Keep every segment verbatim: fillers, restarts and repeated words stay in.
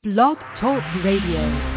Blog Talk Radio.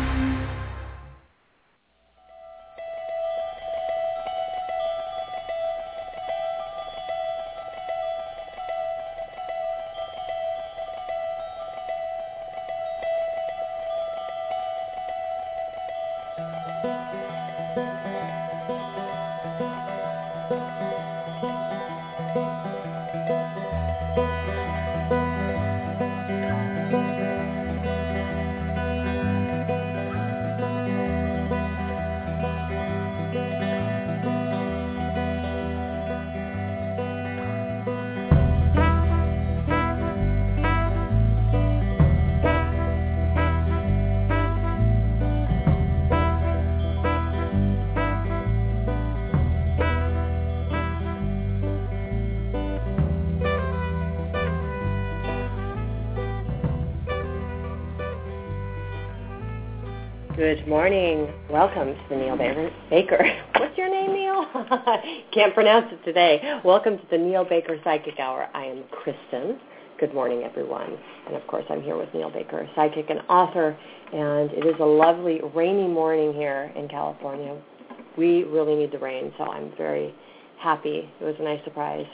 Good morning. Welcome to the Neil Baker. What's your name, Neil? Can't pronounce it today. Welcome to the Neil Baker Psychic Hour. I am Kristen. Good morning, everyone. And, of course, I'm here with Neil Baker, psychic and author. And it is a lovely rainy morning here in California. We really need the rain, so I'm very happy. It was a nice surprise.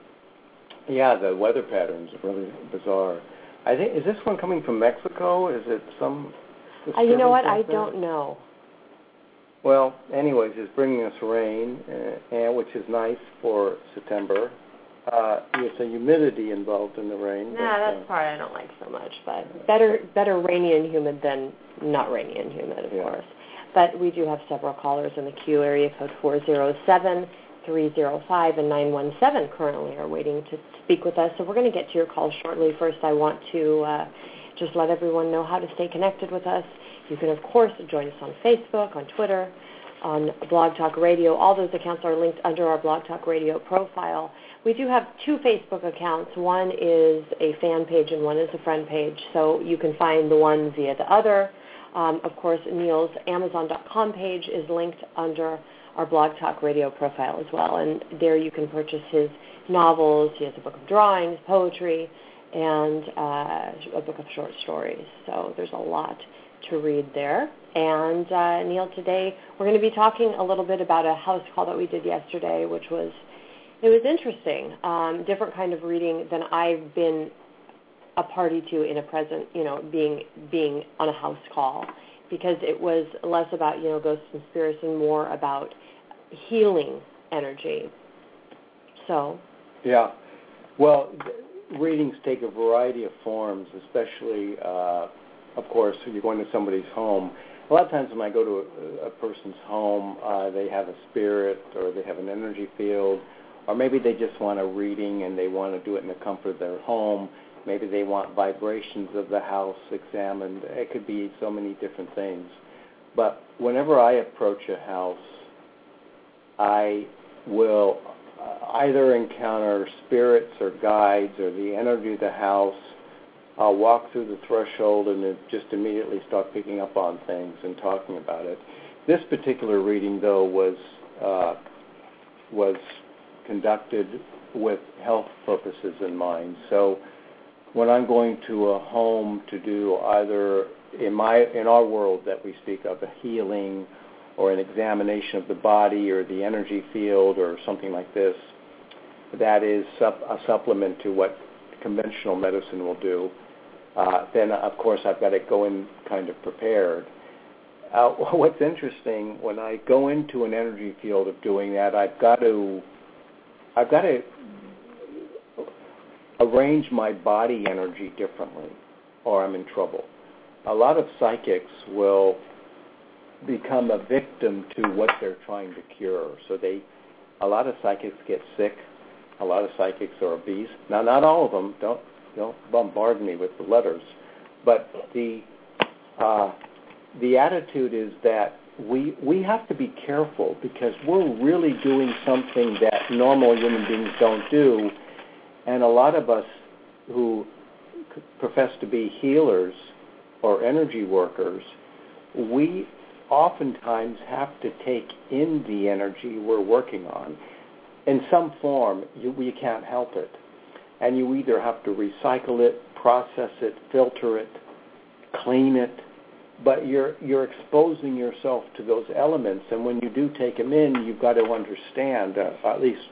Yeah, the weather patterns are really bizarre. I think, is this one coming from Mexico? Is it some... Uh, you know what? I don't know. Well, anyways, it's bringing us rain, uh, and which is nice for September. Uh, there's a humidity involved in the rain. Nah, but, that's uh, part I don't like so much. But better, better rainy and humid than not rainy and humid, of yeah. course. But we do have several callers in the queue. Area code four zero seven, three zero five, and nine one seven currently are waiting to speak with us. So we're going to get to your call shortly. First, I want to uh, just let everyone know how to stay connected with us. You can, of course, join us on Facebook, on Twitter, on Blog Talk Radio. All those accounts are linked under our Blog Talk Radio profile. We do have two Facebook accounts. One is a fan page and one is a friend page, so you can find the one via the other. Um, of course, Neil's Amazon dot com page is linked under our Blog Talk Radio profile as well, and there you can purchase his novels. He has a book of drawings, poetry, and uh, a book of short stories. So there's a lot to read there. And uh, Neil, today we're going to be talking a little bit about a house call that we did yesterday, which was, it was interesting, um, different kind of reading than I've been a party to in a present, you know, being being on a house call, because it was less about, you know, ghosts and spirits and more about healing energy. So. Yeah. Well, readings take a variety of forms, especially uh, of course, when you're going to somebody's home. A lot of times when I go to a, a person's home, uh, they have a spirit or they have an energy field, or maybe they just want a reading and they want to do it in the comfort of their home. Maybe they want vibrations of the house examined. It could be so many different things. But whenever I approach a house, I will either encounter spirits or guides or the energy of the house. I'll walk through the threshold and just immediately start picking up on things and talking about it. This particular reading, though, was uh, was conducted with health purposes in mind. So when I'm going to a home to do either in my in our world that we speak of a healing or an examination of the body or the energy field or something like this, that is sup- a supplement to what conventional medicine will do. Uh, then, of course, I've got to go in kind of prepared. Uh, what's interesting, when I go into an energy field of doing that, I've got to, I've got to arrange my body energy differently, or I'm in trouble. A lot of psychics will become a victim to what they're trying to cure. So they, a lot of psychics get sick. A lot of psychics are obese. Now, not all of them. Don't don't bombard me with the letters. But the uh, the attitude is that we we have to be careful because we're really doing something that normal human beings don't do. And a lot of us who profess to be healers or energy workers, we oftentimes have to take in the energy we're working on. In some form, you, you can't help it. And you either have to recycle it, process it, filter it, clean it, but you're you're exposing yourself to those elements, and when you do take them in, you've got to understand, uh, at least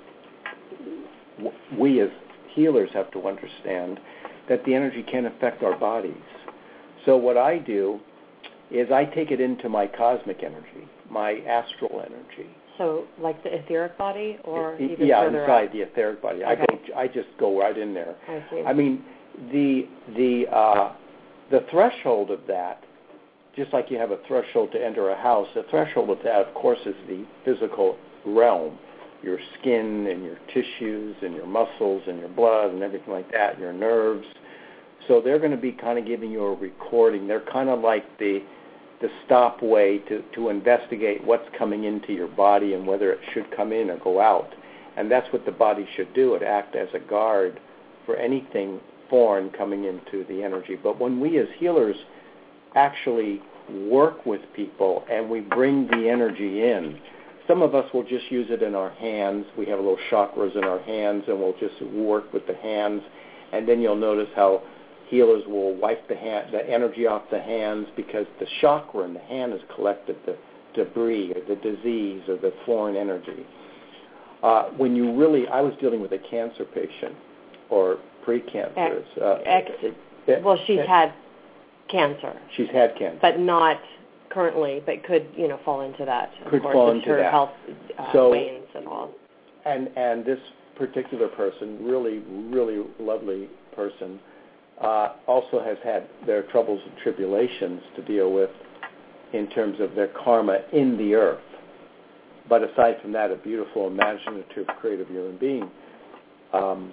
we as healers have to understand, that the energy can affect our bodies. So what I do is I take it into my cosmic energy, my astral energy. So like the etheric body, or it, even yeah, further inside up? the etheric body. Okay. I go, I just go right in there. I see. I mean, the the uh, the threshold of that, just like you have a threshold to enter a house, the threshold of that, of course, is the physical realm, your skin and your tissues and your muscles and your blood and everything like that, your nerves. So they're going to be kind of giving you a recording. They're kind of like the the stop way to, to investigate what's coming into your body and whether it should come in or go out. And that's what the body should do. It act as a guard for anything foreign coming into the energy. But when we as healers actually work with people and we bring the energy in, some of us will just use it in our hands. We have little chakras in our hands, and we'll just work with the hands. And then you'll notice how healers will wipe the hand, the energy off the hands, because the chakra in the hand has collected the debris or the disease or the foreign energy. Uh, when you really, I was dealing with a cancer patient or pre-cancers. Uh, Ex- well, she's uh, had cancer. She's had cancer, but not currently. But could you know fall into that? Of could course, fall with into her that. health uh, so, wanes and all. And and this particular person, really, really lovely person, uh, also has had their troubles and tribulations to deal with in terms of their karma in the earth. But aside from that, a beautiful, imaginative, creative human being. Um,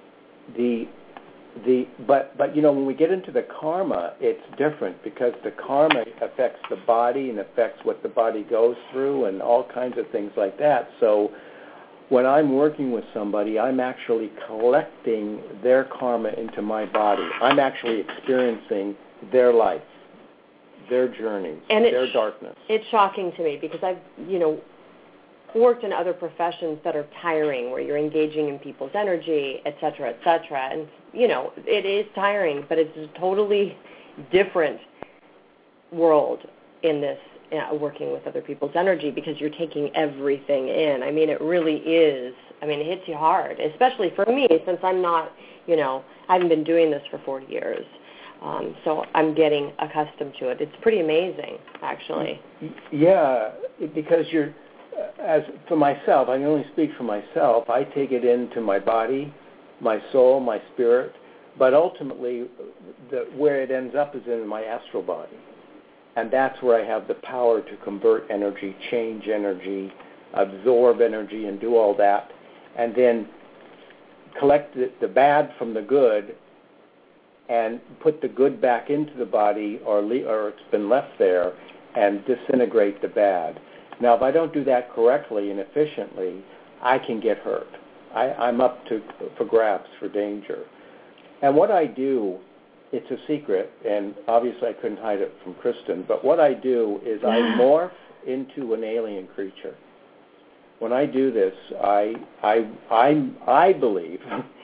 the the but but you know when we get into the karma, it's different, because the karma affects the body and affects what the body goes through and all kinds of things like that. So when I'm working with somebody, I'm actually collecting their karma into my body. I'm actually experiencing their life, their journeys, and their darkness. It's shocking to me, because I've, you know, worked in other professions that are tiring, where you're engaging in people's energy, et cetera, et cetera. And, you know, it is tiring, but it's a totally different world in this, uh, working with other people's energy, because you're taking everything in. I mean, it really is. I mean, it hits you hard, especially for me, since I'm not, you know, I haven't been doing this for forty years. Um, so I'm getting accustomed to it. It's pretty amazing, actually. Yeah, because you're, as for myself, I can only speak for myself. I take it into my body, my soul, my spirit, but ultimately the, where it ends up is in my astral body. And that's where I have the power to convert energy, change energy, absorb energy, and do all that, and then collect the, the bad from the good and put the good back into the body, or, le- or it's been left there, and disintegrate the bad. Now, if I don't do that correctly and efficiently, I can get hurt. I, I'm up to for grabs, for danger. And what I do, it's a secret, and obviously I couldn't hide it from Kristen, but what I do is I morph into an alien creature. When I do this, I, I, I, I believe,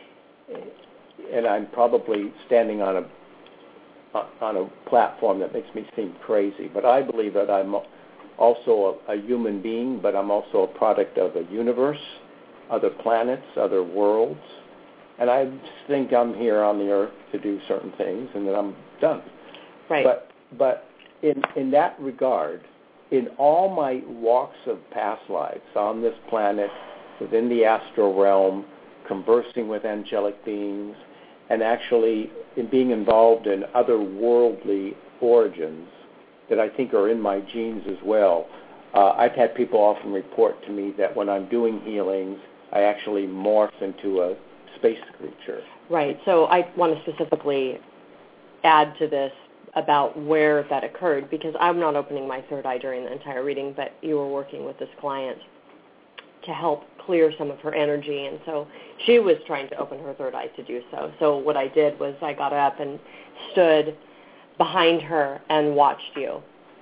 and I'm probably standing on a, on a platform that makes me seem crazy, but I believe that I'm also a, a human being, but I'm also a product of a universe, other planets, other worlds. And I just think I'm here on the earth to do certain things, and then I'm done. Right. But but in in that regard, in all my walks of past lives on this planet, within the astral realm, conversing with angelic beings, and actually in being involved in other worldly origins that I think are in my genes as well, uh, I've had people often report to me that when I'm doing healings, I actually morph into a space creature. Right. So I want to specifically add to this about where that occurred, because I'm not opening my third eye during the entire reading, but you were working with this client to help clear some of her energy, and so she was trying to open her third eye to do so. So what I did was I got up and stood behind her and watched you,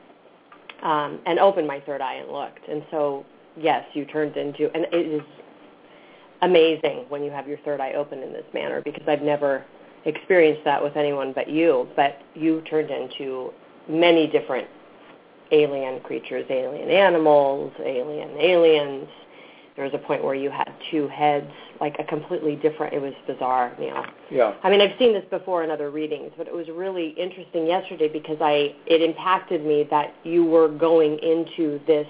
um, and opened my third eye and looked. And so, yes, you turned into, and it is amazing when you have your third eye open in this manner, because I've never experienced that with anyone but you, but you turned into many different alien creatures, alien animals, alien aliens. There was a point where you had two heads, like a completely different, it was bizarre, Neil. Yeah. I mean, I've seen this before in other readings, but it was really interesting yesterday because I it impacted me that you were going into this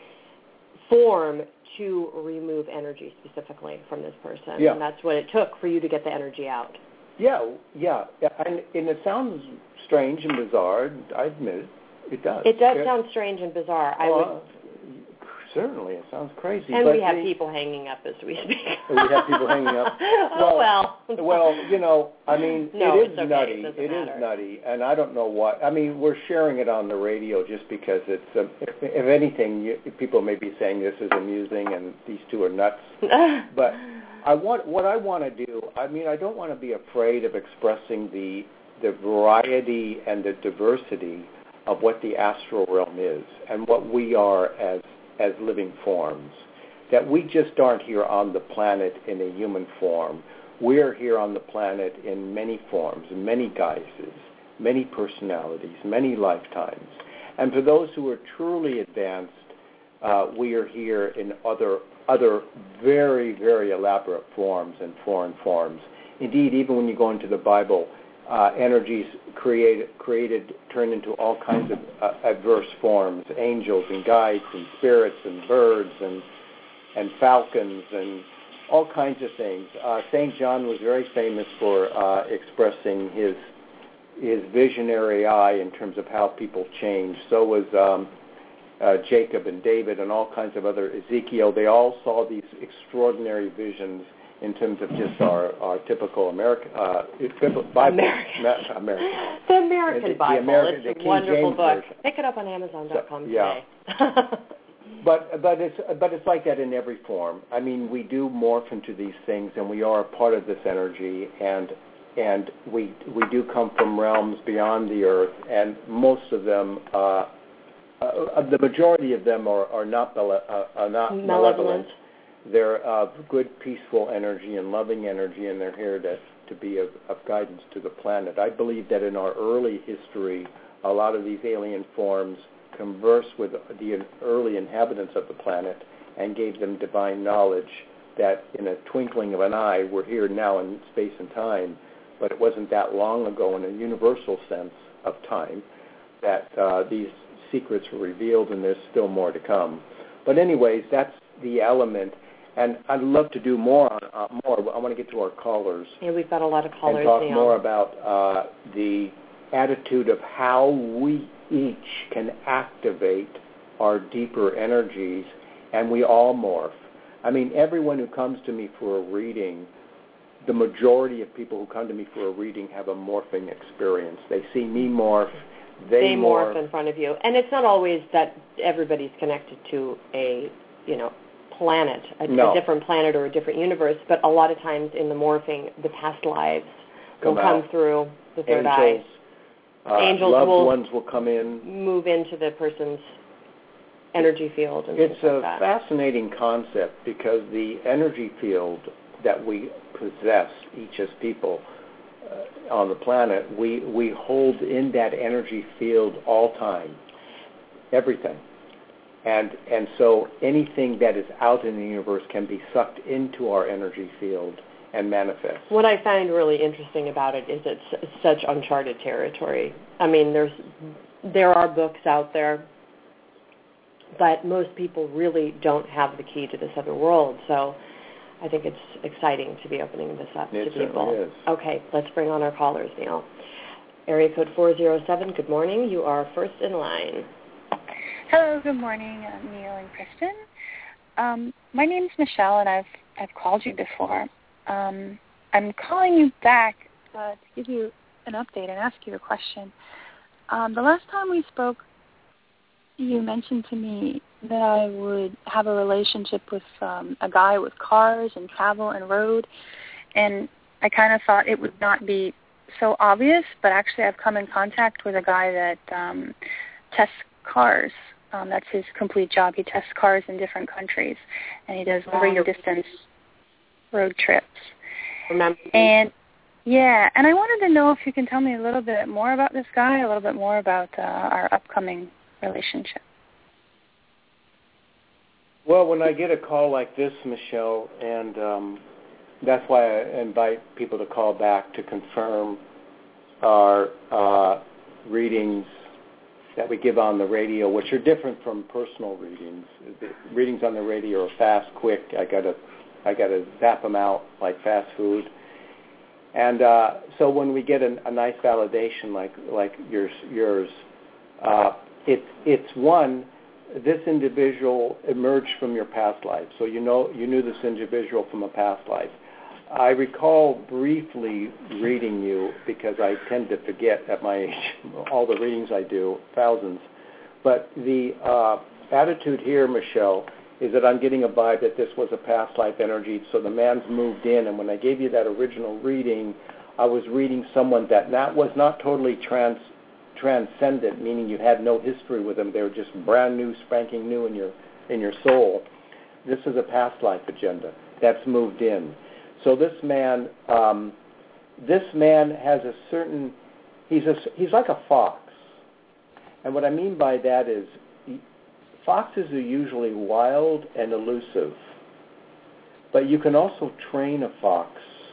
form to remove energy specifically from this person. Yeah. And that's what it took for you to get the energy out. Yeah, yeah. And, and it sounds strange and bizarre, I admit it. It does. It does it, sound strange and bizarre. I uh, would... Certainly, it sounds crazy. And but we have the, people hanging up as we speak. We have people hanging up. Oh, well. Well, you know, I mean, no, it is it's okay. nutty. It, it matter. is nutty, and I don't know why. I mean, we're sharing it on the radio just because it's, uh, if, if anything, you, people may be saying this is amusing and these two are nuts. But I want what I want to do, I mean, I don't want to be afraid of expressing the the variety and the diversity of what the astral realm is and what we are as as living forms, that we just aren't here on the planet in a human form. We're here on the planet in many forms, in many guises, many personalities, many lifetimes. And for those who are truly advanced, uh, we are here in other other very, very elaborate forms and foreign forms. Indeed, even when you go into the Bible, uh, energies created, created, turned into all kinds of uh, adverse forms, angels and guides and spirits and birds and and falcons and all kinds of things. Uh, Saint John was very famous for uh, expressing his his visionary eye in terms of how people change. So was um, uh, Jacob and David and all kinds of other, Ezekiel. They all saw these extraordinary visions in terms of just our, our typical American uh, Bible. American. Ma- American. The American the, Bible. The American, it's the a King wonderful James book. version. Pick it up on Amazon dot com so, yeah. today. But but it's but it's like that in every form. I mean, we do morph into these things, and we are a part of this energy, and and we we do come from realms beyond the earth, and most of them, uh, uh, the majority of them are are not bele- uh, are not malevolent. Malevolent. They're of good, peaceful energy and loving energy, and they're here to to be of, of guidance to the planet. I believe that in our early history, a lot of these alien forms converse with the early inhabitants of the planet and gave them divine knowledge that in a twinkling of an eye, we're here now in space and time, but it wasn't that long ago in a universal sense of time that uh, these secrets were revealed, and there's still more to come. But anyways, that's the element, and I'd love to do more on uh, more. I want to get to our callers. Yeah, we've got a lot of callers and talk now. more about uh, the attitude of how we each can activate our deeper energies, and we all morph. I mean, everyone who comes to me for a reading, the majority of people who come to me for a reading have a morphing experience. They see me morph, they, they morph. morph in front of you. And it's not always that everybody's connected to a, you know, planet, a, no. a different planet or a different universe, but a lot of times in the morphing, the past lives come will come out. through the third Angels. eye. Uh, Angels loved will ones will come in. Move into the person's energy field. And it's things a like that. fascinating concept because the energy field that we possess, each as people uh, on the planet, we, we hold in that energy field all time, everything. And and so anything that is out in the universe can be sucked into our energy field and manifest. What I find really interesting about it is it's such uncharted territory. I mean, there's there are books out there, but most people really don't have the key to this other world. So I think it's exciting to be opening this up it to people. Is. Okay, let's bring on our callers, Neil. Area code four zero seven, good morning. You are first in line. Hello, good morning, uh, Neil and Kristen. Um, my name is Michelle, and I've I've called you before. Um, I'm calling you back uh, to give you an update and ask you a question. Um, the last time we spoke, you mentioned to me that I would have a relationship with um, a guy with cars and travel and road, and I kind of thought it would not be so obvious, but actually I've come in contact with a guy that um, tests cars. Um, that's his complete job. He tests cars in different countries, and he does long-distance road trips. Remember, and Yeah, and I wanted to know if you can tell me a little bit more about this guy, a little bit more about uh, our upcoming relationship. Well, when I get a call like this, Michelle, and um, that's why I invite people to call back to confirm our uh, readings that we give on the radio, which are different from personal readings. The readings on the radio are fast, quick. I gotta, I gotta zap them out like fast food. And uh, so when we get an, a nice validation like like yours, yours, uh, it's it's one. This individual emerged from your past life, so you know you knew this individual from a past life. I recall briefly reading you because I tend to forget at my age all the readings I do, thousands. But the uh, attitude here, Michelle, is that I'm getting a vibe that this was a past life energy, so the man's moved in, and when I gave you that original reading, I was reading someone that not, was not totally trans, transcendent, meaning you had no history with them. They were just brand new, spanking new in your in your soul. This is a past life agenda that's moved in. So this man, um, this man has a certain, he's a, he's like a fox. And what I mean by that is foxes are usually wild and elusive, but you can also train a fox.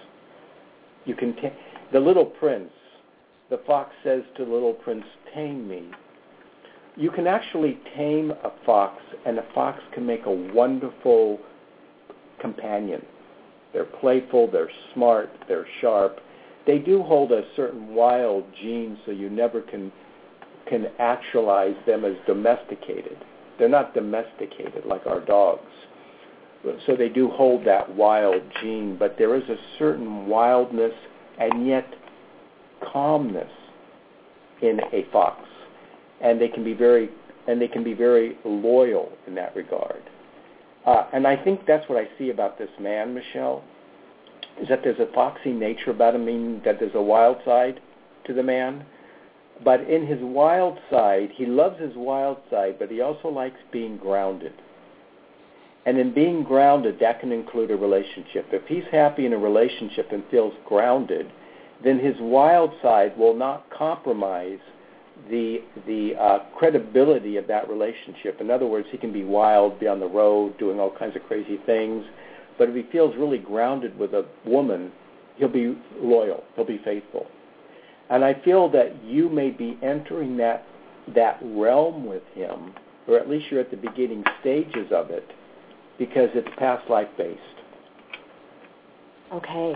You can ta- the Little Prince, the fox says to the Little Prince, "Tame me." You can actually tame a fox, and a fox can make a wonderful companion. They're playful, they're smart, they're sharp. They do hold a certain wild gene, so you never can can actualize them as domesticated. They're not domesticated like our dogs. So they do hold that wild gene, but there is a certain wildness and yet calmness in a fox. And they can be very and they can be very loyal in that regard. Uh, and I think that's what I see about this man, Michelle, is that there's a foxy nature about him, meaning that there's a wild side to the man. But in his wild side, he loves his wild side, but he also likes being grounded. And in being grounded, that can include a relationship. If he's happy in a relationship and feels grounded, then his wild side will not compromise the the uh, credibility of that relationship. In other words, he can be wild, be on the road, doing all kinds of crazy things. But if he feels really grounded with a woman, he'll be loyal, he'll be faithful. And I feel that you may be entering that that realm with him, or at least you're at the beginning stages of it, because it's past life based. Okay.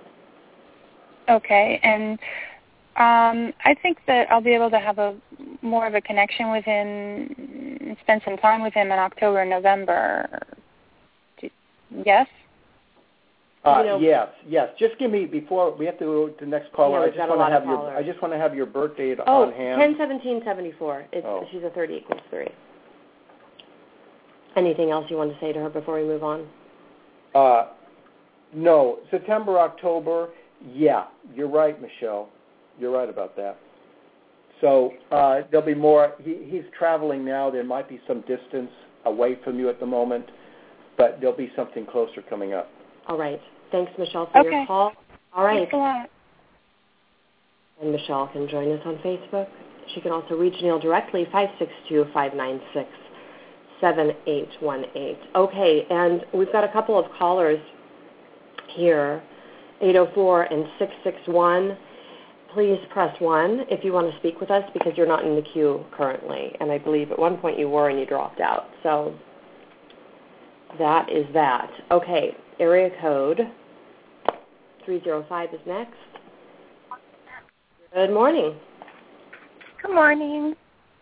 Okay, and um, I think that I'll be able to have a more of a connection with him, spend some time with him in October and November. Yes? Uh, you know, yes, yes. Just give me, before we have to go to the next caller, yeah, I just want to have your I just want to have your birth date oh, on hand. ten seventeen seventy-four. It's oh. She's a thirty equals three. Anything else you want to say to her before we move on? Uh, no. September, October, yeah. You're right, Michelle. You're right about that. So uh, there'll be more. He, he's traveling now. There might be some distance away from you at the moment, but there'll be something closer coming up. All right. Thanks, Michelle, for okay. your call. All right. Thanks a lot. And Michelle can join us on Facebook. She can also reach Neil directly, five six two, five nine six, seven eight one eight. Okay, and we've got a couple of callers here, eight oh four and six six one. Please press one if you want to speak with us because you're not in the queue currently. And I believe at one point you were and you dropped out. So that is that. Okay, area code three oh five is next. Good morning. Good morning.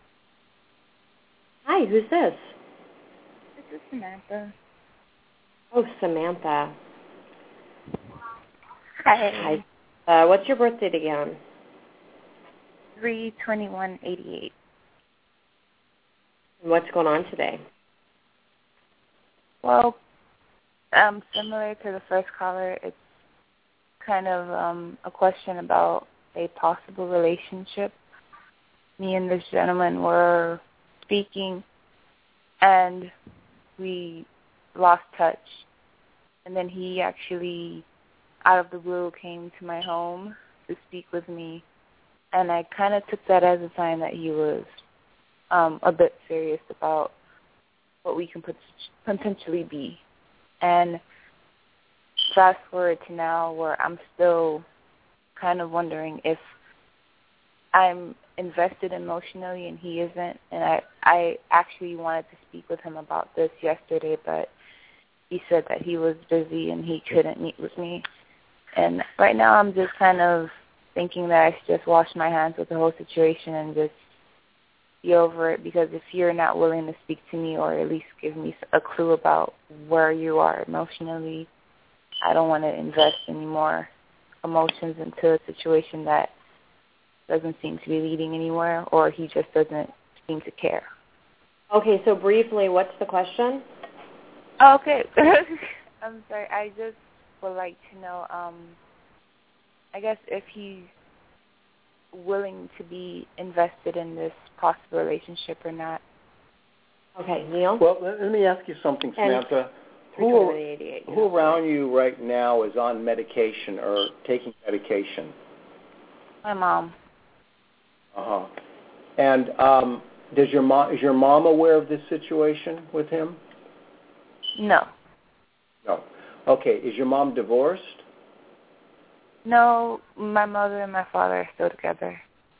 Hi, who's this? This is Samantha. Oh, Samantha. Hi. Hi. Uh, what's your birth date again? three twenty-one eighty-eight. And what's going on today? Well, um, similar to the first caller, it's kind of um, a question about a possible relationship. Me and this gentleman were speaking, and we lost touch. And then he actually out of the blue came to my home to speak with me, and I kind of took that as a sign that he was um, a bit serious about what we can pot- potentially be. And fast forward to now where I'm still kind of wondering if I'm invested emotionally and he isn't. And I, I actually wanted to speak with him about this yesterday, but he said that he was busy and he couldn't meet with me. And right now I'm just kind of thinking that I should just wash my hands with the whole situation and just be over it, because if you're not willing to speak to me or at least give me a clue about where you are emotionally, I don't want to invest any more emotions into a situation that doesn't seem to be leading anywhere, or he just doesn't seem to care. Okay, so briefly, what's the question? Oh, okay. I'm sorry. I just would like to know, um, I guess, if he's willing to be invested in this possible relationship or not. Okay, Neil? Well, let, let me ask you something, Samantha. Who, who around you right now is on medication or taking medication? My mom. Uh-huh. And um, does your mom, is your mom aware of this situation with him? No. No. Okay. Is your mom divorced? No, my mother and my father are still together.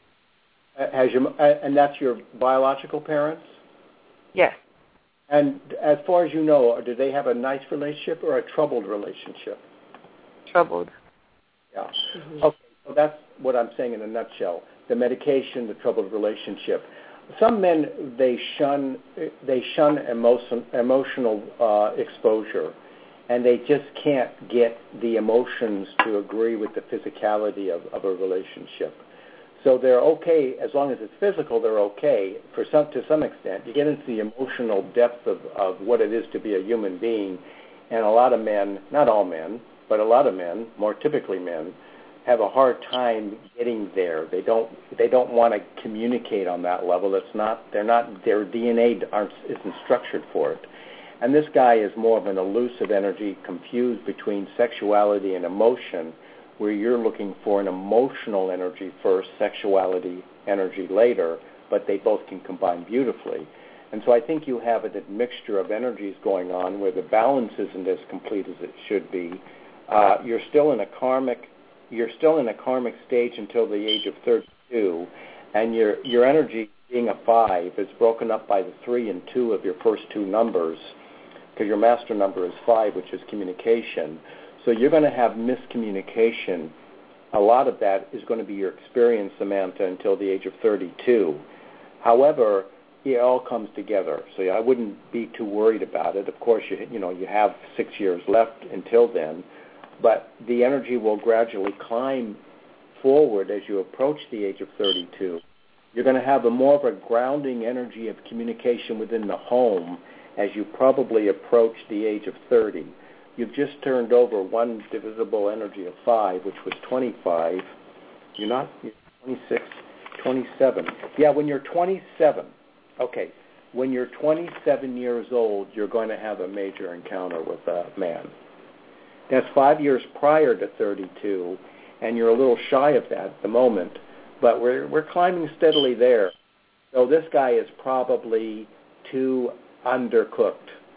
Has your and that's your biological parents? Yes. And as far as you know, do they have a nice relationship or a troubled relationship? Troubled. Yeah. Mm-hmm. Okay, so that's what I'm saying in a nutshell. The medication, the troubled relationship. Some men, they shun they shun emotion, emotional uh, exposure, and they just can't get the emotions to agree with the physicality of, of a relationship. So they're okay as long as it's physical. They're okay for some to some extent. You get into the emotional depth of, of what it is to be a human being, and a lot of men, not all men, but a lot of men, more typically men, have a hard time getting there. They don't they don't want to communicate on that level. It's not they're not their D N A aren't isn't structured for it. And this guy is more of an elusive energy, confused between sexuality and emotion, where you're looking for an emotional energy first, sexuality energy later, but they both can combine beautifully. And so I think you have a mixture of energies going on where the balance isn't as complete as it should be. Uh, you're still in a karmic, you're still in a karmic stage until the age of thirty-two, and your your energy, being a five, is broken up by the three and two of your first two numbers, because your master number is five, which is communication. So you're going to have miscommunication. A lot of that is going to be your experience, Samantha, until the age of thirty-two. However, it all comes together. So I wouldn't be too worried about it. Of course, you you know you have six years left until then, but the energy will gradually climb forward as you approach the age of thirty-two. You're going to have a more of a grounding energy of communication within the home as you probably approach the age of thirty. You've just turned over one divisible energy of five, which was twenty-five. You're not you're twenty-six, twenty-seven. Yeah, when you're twenty-seven, okay, when you're twenty-seven years old, you're going to have a major encounter with a man. That's five years prior to thirty-two, and you're a little shy of that at the moment, but we're we're climbing steadily there. So this guy is probably too undercooked.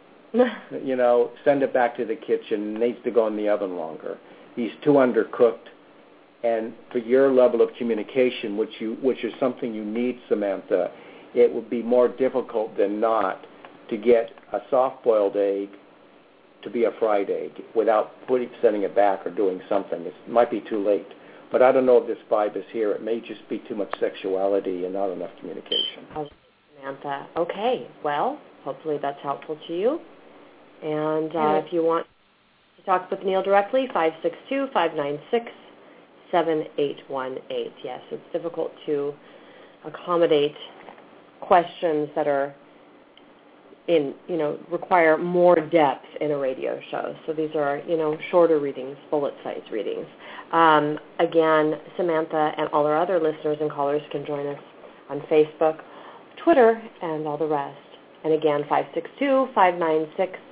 You know, send it back to the kitchen. It needs to go in the oven longer. He's too undercooked, and for your level of communication, which you which is something you need, Samantha, it would be more difficult than not to get a soft-boiled egg to be a fried egg without putting sending it back or doing something. It might be too late, but I don't know if this vibe is here. It may just be too much sexuality and not enough communication. Oh, Samantha. Okay, well, hopefully that's helpful to you. And uh, if you want to talk with Neil directly, five six two, five nine six, seven eight one eight. Yes, it's difficult to accommodate questions that are in, you know, require more depth in a radio show. So these are, you know, shorter readings, bullet-sized readings. Um, again, Samantha and all our other listeners and callers can join us on Facebook, Twitter, and all the rest. And again, five six two, five nine six,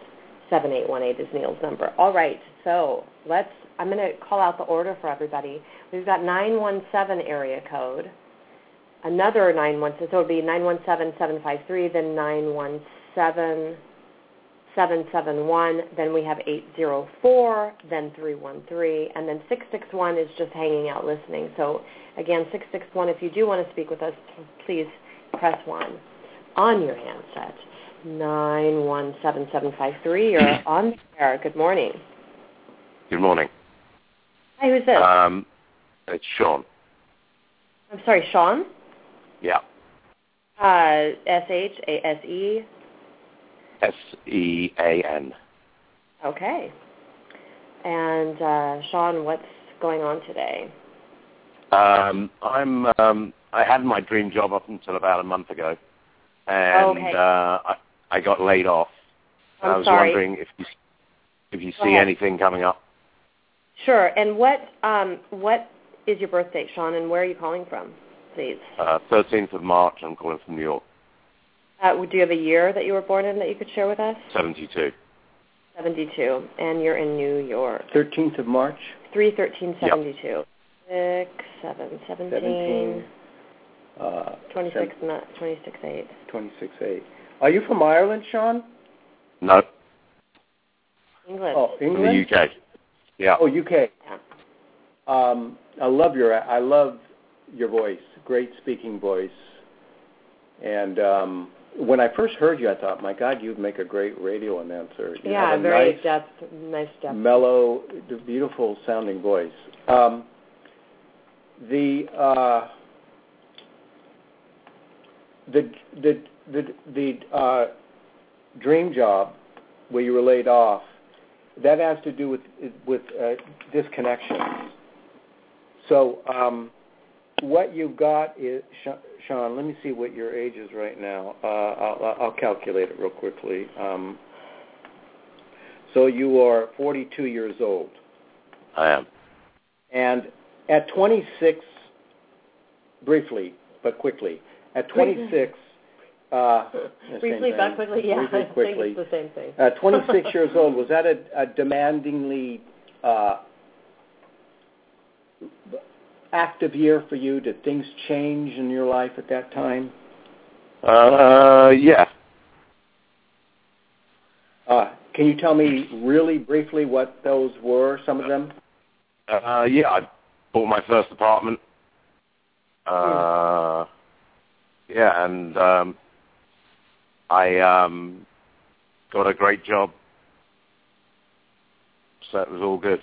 seven eight one eight is Neil's number. All right, so let's, I'm going to call out the order for everybody. We've got nine one seven area code, another nine one seven, so it would be nine one seven, seven five three, then nine one seven, seven seven one, then we have eight zero four, then three one three, and then six six one is just hanging out listening. So again, six six one, if you do want to speak with us, please press one on your handset. nine one seven, seven five three, you're on the air. Good morning. Good morning. Hi, who's this? Um, it's Sean. I'm sorry, Sean? Yeah. Uh, S H A S E? S E A N. Okay. And uh, Sean, what's going on today? Um, I'm. Um, I had my dream job up until about a month ago, and okay. uh, I, I got laid off. I'm I was sorry. wondering if you if you Go see ahead. anything coming up. Sure. And what um, what is your birth date, Sean, and where are you calling from, please? Uh, thirteenth of March. I'm calling from New York. Uh, do you have a year that you were born in that you could share with us? seventy-two. seventy-two, and you're in New York. thirteenth of March? three thirteen seventy-two. Yep. six, seven, seventeen, seventeen. Uh, twenty-six, not twenty-six, eight. twenty-six, eight. Are you from Ireland, Sean? No. England. Oh, From England? the U K. Yeah. Oh, U K. Yeah. Um, I love your I love your voice. Great speaking voice. And um, when I first heard you, I thought, my God, you'd make a great radio announcer. You yeah, have a very nice, depth, nice depth. mellow, beautiful sounding voice. Um, the uh, the the the the uh, dream job where you were laid off, that has to do with with uh, disconnections. So um, what you've got is, Sean, let me see what your age is right now. Uh, I'll, I'll calculate it real quickly. Um, so you are forty-two years old. I am. And at twenty-six, briefly but quickly, at twenty-six, uh, briefly but quickly, yeah, briefly, quickly, I think it's the same thing. At twenty-six years old, was that a, a demandingly uh, active year for you? Did things change in your life at that time? Uh, yeah. Uh, can you tell me really briefly what those were, some of them? Uh, yeah, I bought my first apartment. Uh, yeah, and um, I um, got a great job, so it was all good.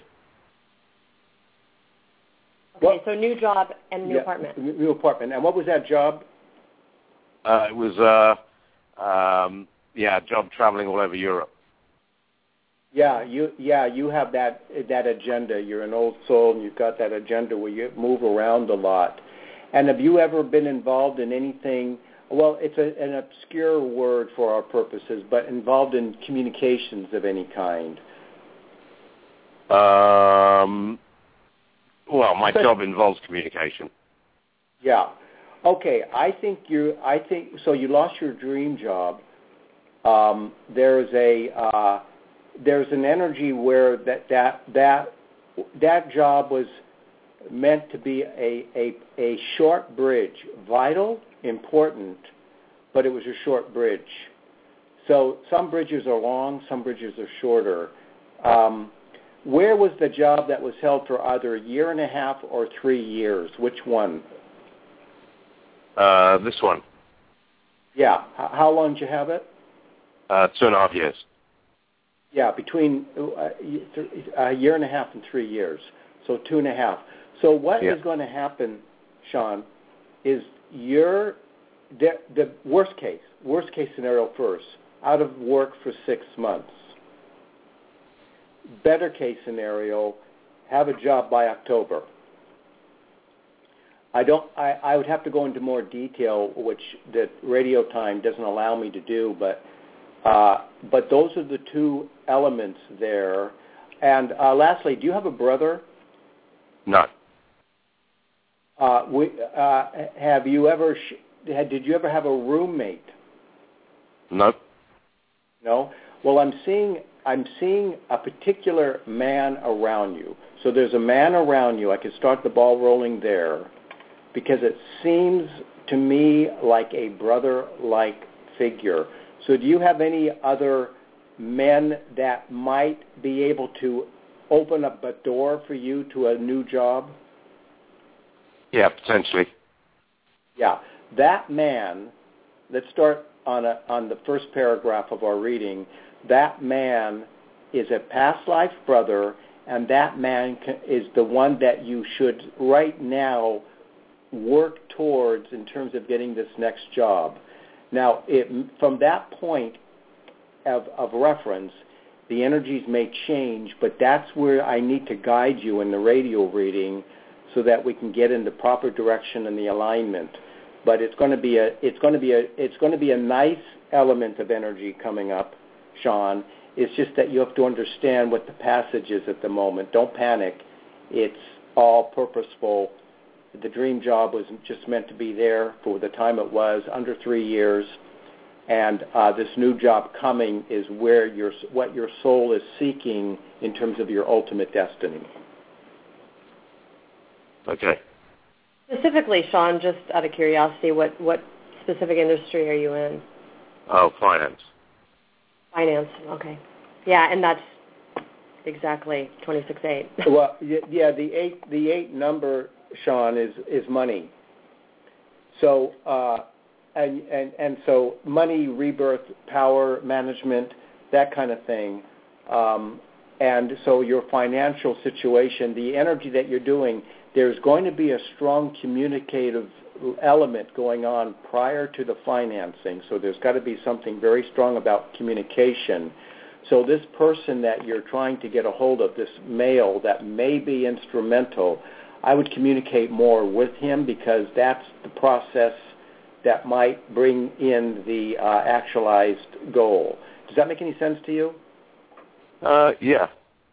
Okay, What? so new job and new Yeah, apartment. New apartment. And what was that job? Uh, it was, uh, um, yeah, a job traveling all over Europe. Yeah, you yeah you have that that agenda. You're an old soul, and you've got that agenda where you move around a lot. And have you ever been involved in anything? Well, it's a, an obscure word for our purposes, but involved in communications of any kind. Um, well, my But- job involves communication. Yeah. Okay. I think you. I think so. You lost your dream job. Um, there's a. Uh, There's an energy where that that that that job was meant to be a, a a short bridge, vital, important, but it was a short bridge. So some bridges are long, some bridges are shorter. Um, where was the job that was held for either a year and a half or three years? Which one? Uh, this one, Yeah. H- how long did you have it? uh, two and a half years. Yeah, between uh, a year and a half and three years, so two and a half. So what Yeah. is going to happen, Sean, is you're the, the worst case, worst case scenario first, out of work for six months. Better case scenario, have a job by October. I don't. I, I would have to go into more detail, which that radio time doesn't allow me to do, but. Uh, but those are the two elements there. And uh, lastly, do you have a brother? No. Uh, we, uh, have you ever? Sh- had, did you ever have a roommate? No. No. Well, I'm seeing I'm seeing a particular man around you. So there's a man around you. I can start the ball rolling there because it seems to me like a brother-like figure. So do you have any other men that might be able to open up a door for you to a new job? Yeah, potentially. Yeah. That man, let's start on a, on the first paragraph of our reading. That man is a past life brother, and that man is the one that you should right now work towards in terms of getting this next job. Now, it, from that point of, of reference, the energies may change, but that's where I need to guide you in the radio reading so that we can get in the proper direction and the alignment. But it's going to be a it's going to be a it's going to be a nice element of energy coming up, Sean. It's just that you have to understand what the passage is at the moment. Don't panic. It's all purposeful. The dream job was just meant to be there for the time it was, under three years. And uh, this new job coming is where your what your soul is seeking in terms of your ultimate destiny. Okay. Specifically, Sean, just out of curiosity, what, what specific industry are you in? Oh, finance. Finance, okay. Yeah, and that's exactly twenty-six eight. Well, yeah, the eight the eight number, Sean, is is money. So uh, and and and so money, rebirth, power, management, that kind of thing. Um, and so your financial situation, the energy that you're doing, there's going to be a strong communicative element going on prior to the financing. So there's got to be something very strong about communication. So this person that you're trying to get a hold of, this male that may be instrumental, I would communicate more with him because that's the process that might bring in the uh, actualized goal. Does that make any sense to you? Uh, yeah.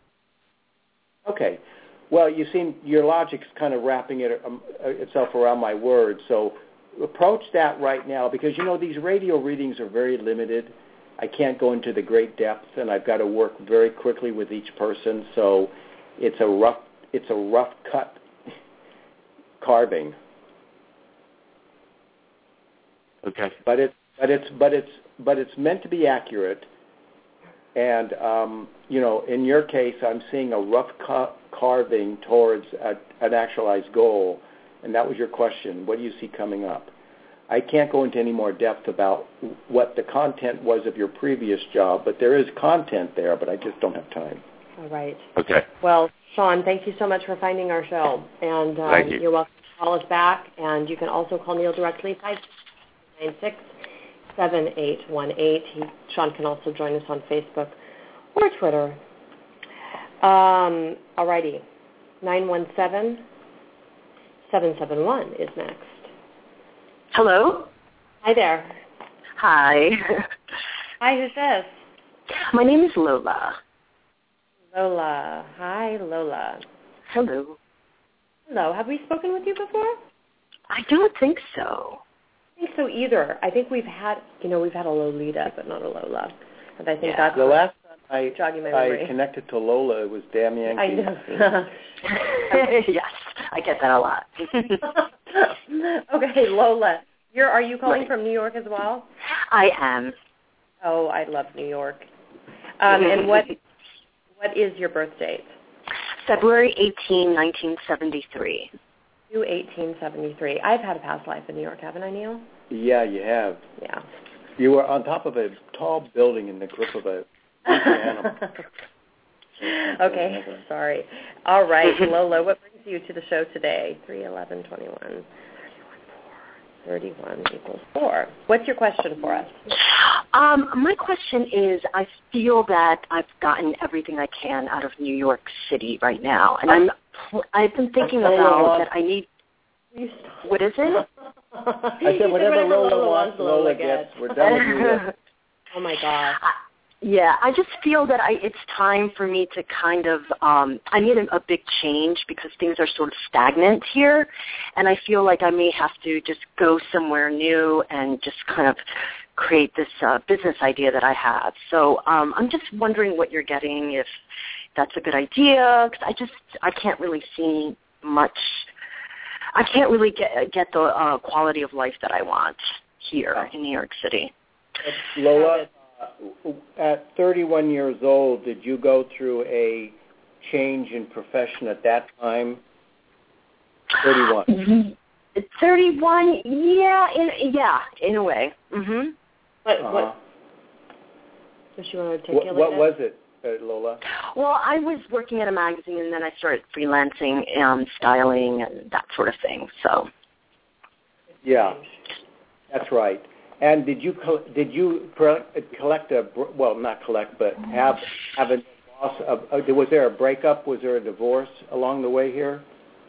Okay. Well, you seem your logic's kind of wrapping it um, itself around my words. So approach that right now because, you know, these radio readings are very limited. I can't go into the great depth, and I've got to work very quickly with each person. So it's a rough, it's a rough cut carving. Okay. But it's but it's but it's but it's meant to be accurate. And um, you know, in your case, I'm seeing a rough cut carving towards a, an actualized goal, and that was your question. What do you see coming up? I can't go into any more depth about what the content was of your previous job, but there is content there, but I just don't have time. All right. Okay. Well, Sean, thank you so much for finding our show, and um, thank you. You're welcome to call us back, and you can also call Neil directly, five nine six, seven eight one eight. He, Sean can also join us on Facebook or Twitter. Um, all righty. nine one seven, seven seven one is next. Hello? Hi there. Hi. Hi, who's this? My name is Lola. Lola. Hi, Lola. Hello. Hello. Have we spoken with you before? I don't think so. I think so either. I think we've had, you know, we've had a Lolita, but not a Lola. And I think Yeah. that's The last time I, jogging my I memory. connected to Lola, it was Damn Yankee. I know. Yes, I get that a lot. Okay, Lola. You're, are you calling Right. from New York as well? I am. Oh, I love New York. Um, and what what is your birth date? February eighteenth, nineteen seventy-three. two eighteen seventy-three. I've had a past life in New York, haven't I, Neil? Yeah, you have. Yeah. You were on top of a tall building in the grip of a big animal. Okay, sorry. All right, Lola, what brings you to the show today? three eleven twenty-one. thirty-one equals four. What's your question for us? Um, my question is, I feel that I've gotten everything I can out of New York City right now, and I'm I've been thinking about that I need. What is it? I said whatever Lola, Lola wants, Lola gets. We're done with New York. Oh my gosh. Yeah, I just feel that I, it's time for me to kind of, um, I need a, a big change because things are sort of stagnant here, and I feel like I may have to just go somewhere new and just kind of create this uh, business idea that I have. So um, I'm just wondering what you're getting, if that's a good idea, because I just, I can't really see much, I can't really get, get the uh, quality of life that I want here in New York City. Lola, uh, at thirty-one years old, did you go through a change in profession at that time? thirty-one. thirty-one, yeah, in, yeah, in a way. Mm-hmm. What, uh-huh. what, does she want to articulate What, what that? was it, uh, Lola? Well, I was working at a magazine, and then I started freelancing, um, styling, and that sort of thing, so. Yeah, that's right. And did you did you collect a well, not collect, but have have a loss of? Was there a breakup? Was there a divorce along the way here?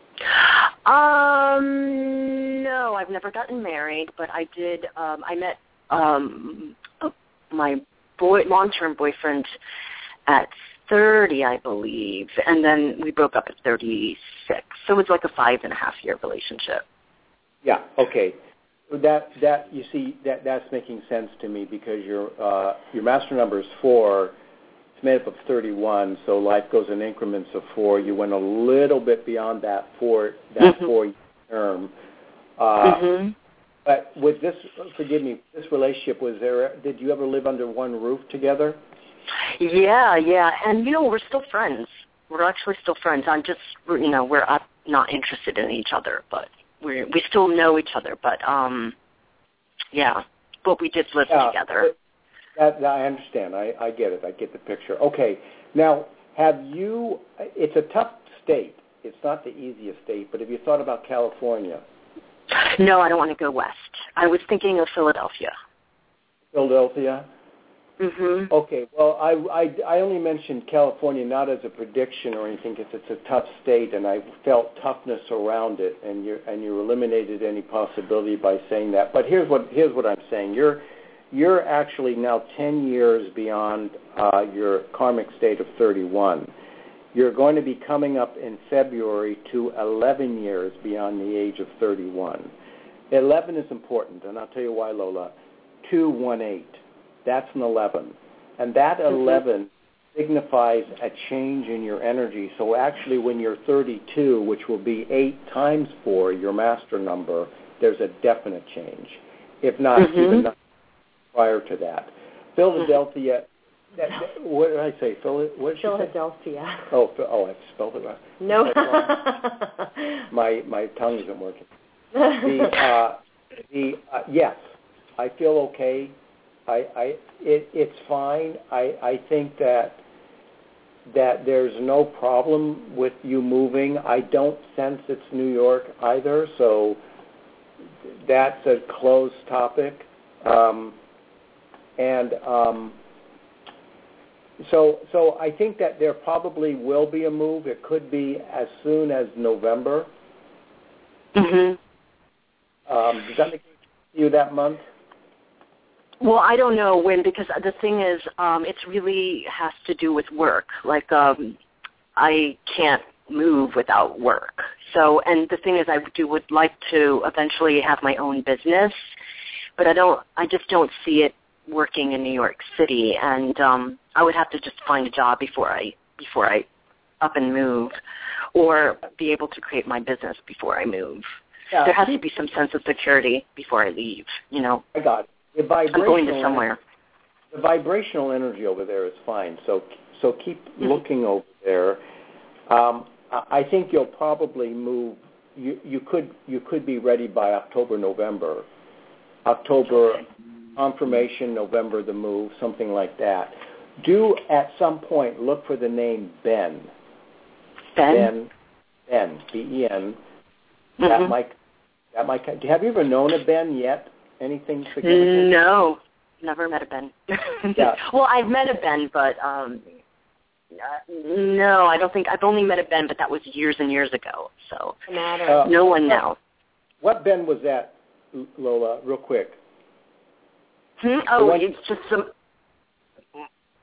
Um, no, I've never gotten married, but I did. Um, I met um my boy, long-term boyfriend at thirty, I believe, and then we broke up at thirty-six. So it was like a five and a half year relationship. Yeah. Okay. That that you see that that's making sense to me because your uh, your master number is four. It's made up of thirty-one, so life goes in increments of four. You went a little bit beyond that four that mm-hmm. four term. Uh, mm-hmm. But with this, forgive me, this relationship was there. Did you ever live under one roof together? Yeah, yeah, and you know we're still friends. We're actually still friends. I'm just you know we're not interested in each other, but. We we still know each other, but um, yeah, but we did live yeah, together. That, that I understand. I, I get it. I get the picture. Okay. Now, have you? It's a tough state. It's not the easiest state. But have you thought about California? No, I don't want to go west. I was thinking of Philadelphia. Philadelphia. Mm-hmm. Okay. Well, I, I, I only mentioned California not as a prediction or anything because it's a tough state, and I felt toughness around it, and you and you eliminated any possibility by saying that. But here's what here's what I'm saying. You're you're actually now ten years beyond uh, your karmic state of thirty-one. You're going to be coming up in February to eleven years beyond the age of thirty-one. eleven is important, and I'll tell you why, Lola. two one eight. That's an eleven. And that eleven mm-hmm. signifies a change in your energy. So actually when you're thirty-two, which will be eight times four, your master number, there's a definite change, if not mm-hmm. even prior to that. Philadelphia, mm-hmm. that, that, what did I say? Phil, what did Philadelphia. Oh, oh, I spelled it right. No. my, my tongue isn't working. The, uh, the uh, yes, I feel okay. I, I it, it's fine. I, I think that that there's no problem with you moving. I don't sense it's New York either, so that's a closed topic. Um, and um, so so I think that there probably will be a move. It could be as soon as November. Mm-hmm. Um, does that make sense to you that month? Well, I don't know when, because the thing is, um, it really has to do with work. Like, um, I can't move without work. So, and the thing is, I do would like to eventually have my own business, but I don't. I just don't see it working in New York City, and um, I would have to just find a job before I before I up and move, or be able to create my business before I move. Yeah, there has to be some sense of security before I leave. You know. I got it. The I'm going to somewhere. The vibrational energy over there is fine, so so keep mm-hmm. looking over there. Um, I think you'll probably move. You you could you could be ready by October, November. October okay. confirmation, November the move, something like that. Do at some point look for the name Ben. Ben. Ben. Ben. B E N. Mm-hmm. That might that might. Have you ever known a Ben yet? Anything significant? No, never met a Ben. Yeah. Well, I've met a Ben, but um, uh, no, I don't think I've only met a Ben, but that was years and years ago. So uh, no one now. What Ben was that, Lola? Real quick. Hmm? Oh, it's just some.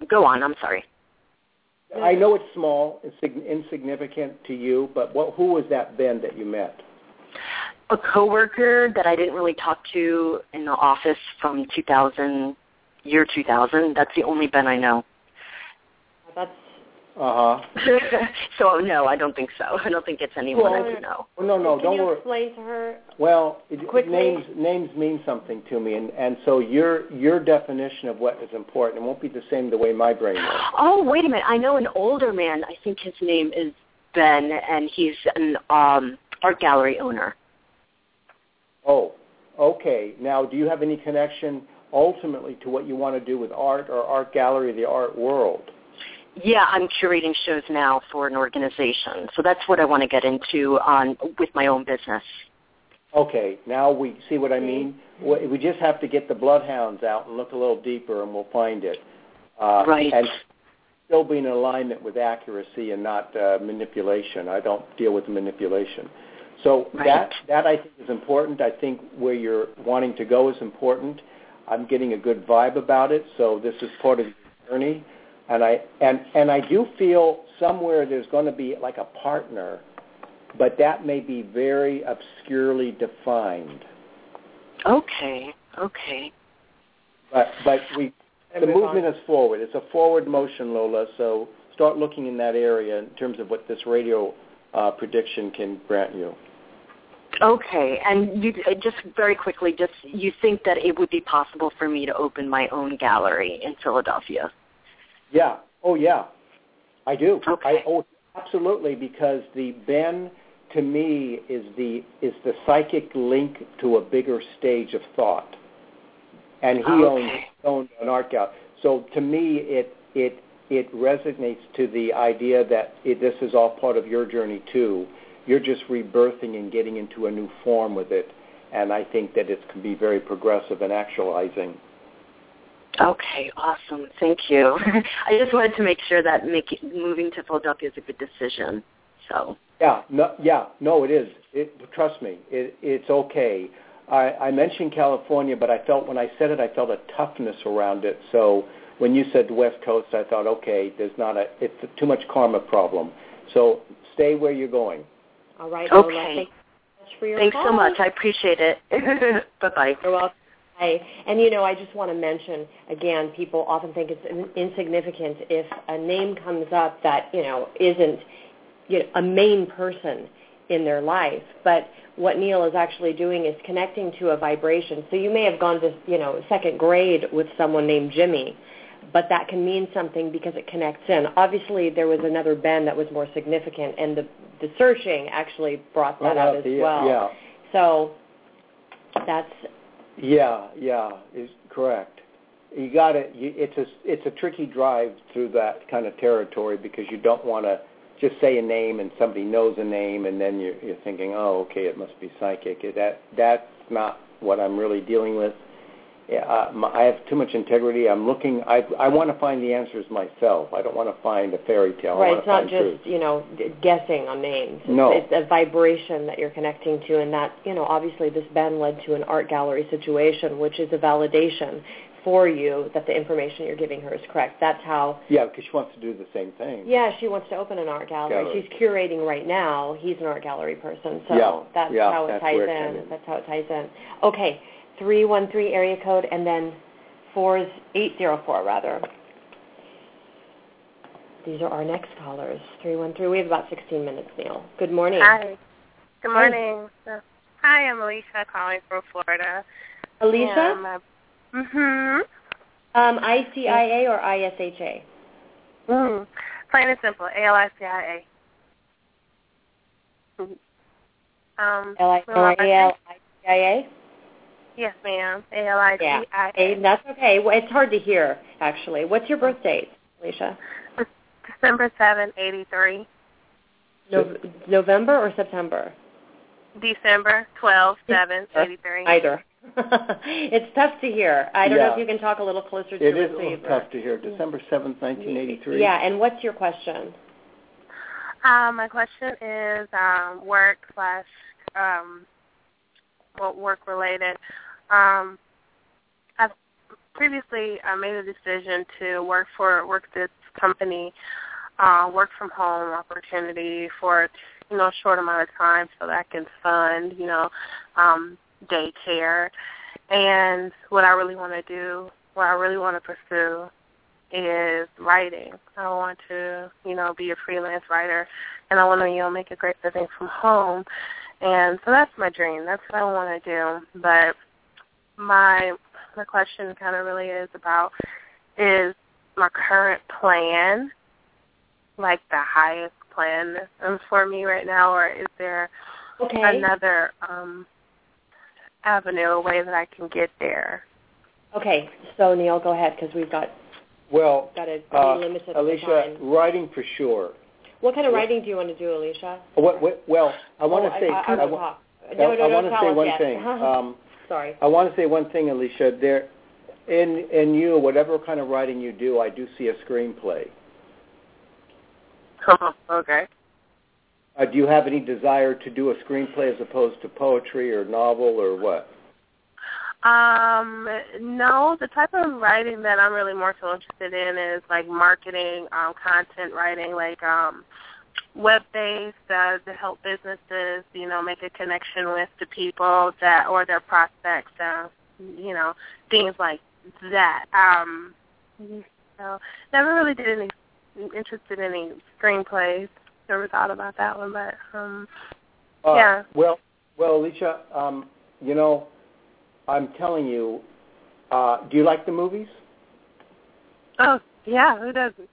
go on. I'm sorry. I know it's small, it's insignificant to you, but what, who was that Ben that you met? A coworker that I didn't really talk to in the office from two thousand, year two thousand. That's the only Ben I know. That's Uh huh. So no, I don't think so. I don't think it's anyone Well, I would know. Well, no, no, Can don't you worry. explain to her? Well, it, Quickly. names names mean something to me, and, and so your your definition of what is important it won't be the same the way my brain works. Oh, wait a minute. I know an older man. I think his name is Ben, and he's an um, art gallery owner. Oh, okay. Now, do you have any connection ultimately to what you want to do with art or art gallery, the art world? Yeah, I'm curating shows now for an organization, so that's what I want to get into on with my own business. Okay, now we see what I mean. We just have to get the bloodhounds out and look a little deeper, and we'll find it. Uh, right. And still be in alignment with accuracy and not uh, manipulation. I don't deal with manipulation. So right. that that I think is important. I think where you're wanting to go is important. I'm getting a good vibe about it, so this is part of the journey. And I and, and I do feel somewhere there's going to be like a partner, but that may be very obscurely defined. Okay, okay. But but we the movement is forward. It's a forward motion, Lola. So start looking in that area in terms of what this radio uh, prediction can grant you. Okay, and you just very quickly, just you think that it would be possible for me to open my own gallery in Philadelphia? Yeah. Oh, yeah. I do. Okay. I, oh, absolutely. Because the Ben, to me, is the is the psychic link to a bigger stage of thought, and he okay. owns owns an art gallery. So to me, it it it resonates to the idea that it, this is all part of your journey too. You're just rebirthing and getting into a new form with it, and I think that it can be very progressive and actualizing. Okay, awesome. Thank you. I just wanted to make sure that making, moving to Philadelphia is a good decision. So. Yeah, no, yeah, no, it is. It, trust me, it, it's okay. I, I mentioned California, but I felt when I said it, I felt a toughness around it. So when you said West Coast, I thought, okay, there's not a, it's a, too much karma problem. So stay where you're going. All right. Okay. Lola, thanks so much for your Thanks call. so much. I appreciate it. Bye-bye. You're welcome. Hi. And, you know, I just want to mention, again, people often think it's insignificant if a name comes up that, you know, isn't you know, a main person in their life. But what Neil is actually doing is connecting to a vibration. So you may have gone to, you know, second grade with someone named Jimmy, but that can mean something because it connects in. Obviously, there was another Ben that was more significant, and the, the searching actually brought that oh, out as the, well. Yeah. So that's... Yeah, yeah, is correct. You got it. It's a it's a tricky drive through that kind of territory because you don't want to just say a name and somebody knows a name and then you're, you're thinking, oh, okay, it must be psychic. That that's not what I'm really dealing with. Yeah, uh, my, I have too much integrity. I'm looking. I I want to find the answers myself. I don't want to find a fairy tale. Right. I It's not find just truth. you know guessing on names. It's, no. It's a vibration that you're connecting to, and that you know obviously this Ben led to an art gallery situation, which is a validation for you that the information you're giving her is correct. That's how. Yeah, because she wants to do the same thing. Yeah, she wants to open an art gallery. gallery. She's curating right now. He's an art gallery person, so yeah. that's yeah, how it that's ties it in. in. That's how it ties in. Okay, three one three area code, and then four is eight zero four rather. These are our next callers. Three one three. We have about sixteen minutes, Neil. Good morning. Hi. Good morning. Hi, Hi I'm Alicia calling from Florida. Alicia? Mm-hmm. Um, I C I A or I S H A? Mm-hmm. Plain and simple. A L I C I A. Um, L I C I A? Yes, ma'am. A L I C I A. Yeah. That's okay. Well, it's hard to hear, actually. What's your birth date, Alicia? December seventh, eighty-three. No, November or September? December twelfth, seventh, eighty-three. Either. It's tough to hear. I don't yeah. know if you can talk a little closer to it the receiver. It is a little tough to hear. December seventh, nineteen eighty-three. Yeah, and what's your question? Um, my question is um, work slash um, well, work related. Um, I've previously I made a decision to work for work this company, uh, work from home opportunity for you know a short amount of time so that I can fund you know um, daycare. And what I really want to do, what I really want to pursue, is writing. I want to, you know, be a freelance writer, and I want to, you know, make a great living from home. And so that's my dream. That's what I want to do. But my my question kind of really is about, is my current plan, like the highest plan for me right now, or is there okay. another um, avenue, a way that I can get there? Okay, so Neil, go ahead, because we've got well, got a uh, limited Alicia, time. writing for sure. What kind of writing do you want to do, Alicia? What, what, well, I want oh, to say. I, I, I, I, wa- no, no, I no, want to say one yet. thing. Um, Sorry. I want to say one thing, Alicia. There, in in you, whatever kind of writing you do, I do see a screenplay. Okay. Uh, do you have any desire to do a screenplay as opposed to poetry or novel or what? Um, no, the type of writing that I'm really more so interested in is like marketing, um, content writing, like um, web-based uh, to help businesses, you know, make a connection with the people that or their prospects, uh, you know, things like that. Um, so never really did any interested in any screenplays. Never thought about that one, but um, uh, yeah. Well, well, Alicia, um, you know, I'm telling you, uh, do you like the movies? Oh, yeah, who doesn't?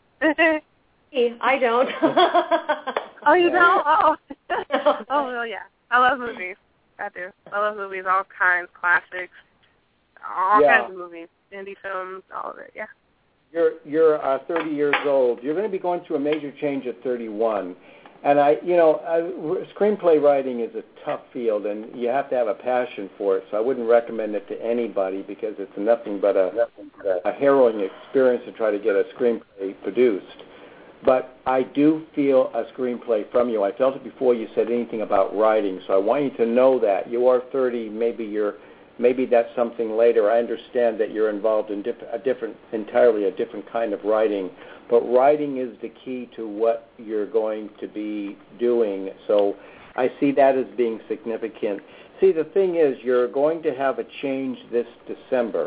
I don't. Oh, you don't? Oh. Oh, well, yeah. I love movies. I do. I love movies, all kinds, classics, all yeah. kinds of movies, indie films, all of it, yeah. You're you're uh, thirty years old. You're going to be going through a major change at thirty-one. And I, you know, I, screenplay writing is a tough field, and you have to have a passion for it. So I wouldn't recommend it to anybody because it's nothing but a, a harrowing experience to try to get a screenplay produced. But I do feel a screenplay from you. I felt it before you said anything about writing. So I want you to know that you are thirty. Maybe you're, maybe that's something later. I understand that you're involved in diff- a different, entirely a different kind of writing. But writing is the key to what you're going to be doing. So I see that as being significant. See, the thing is, you're going to have a change this December.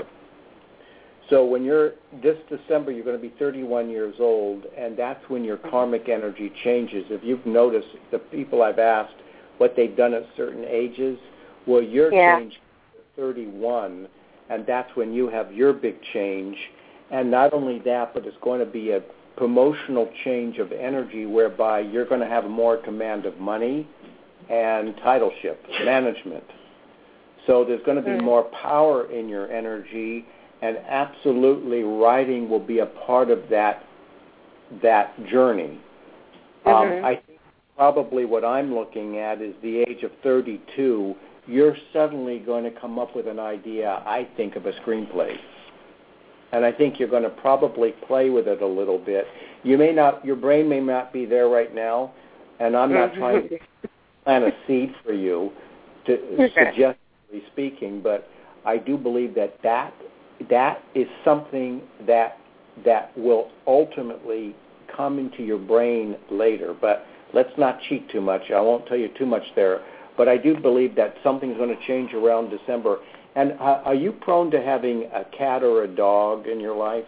So when you're, this December, you're going to be thirty-one years old, and that's when your karmic energy changes. If you've noticed, the people I've asked what they've done at certain ages, well, your yeah. change is thirty-one, and that's when you have your big change. And not only that, but it's going to be a promotional change of energy whereby you're going to have more command of money and titleship, management. So there's going to be mm. more power in your energy, and absolutely writing will be a part of that that journey. Mm-hmm. Um, I think probably what I'm looking at is the age of thirty-two, you're suddenly going to come up with an idea, I think, of a screenplay. And I think you're going to probably play with it a little bit. You may not, your brain may not be there right now, and I'm not trying to plant a seed for you, to okay. suggestively speaking, but I do believe that that, that is something that that will ultimately come into your brain later. But let's not cheat too much. I won't tell you too much there. But I do believe that something's going to change around December. And uh, are you prone to having a cat or a dog in your life?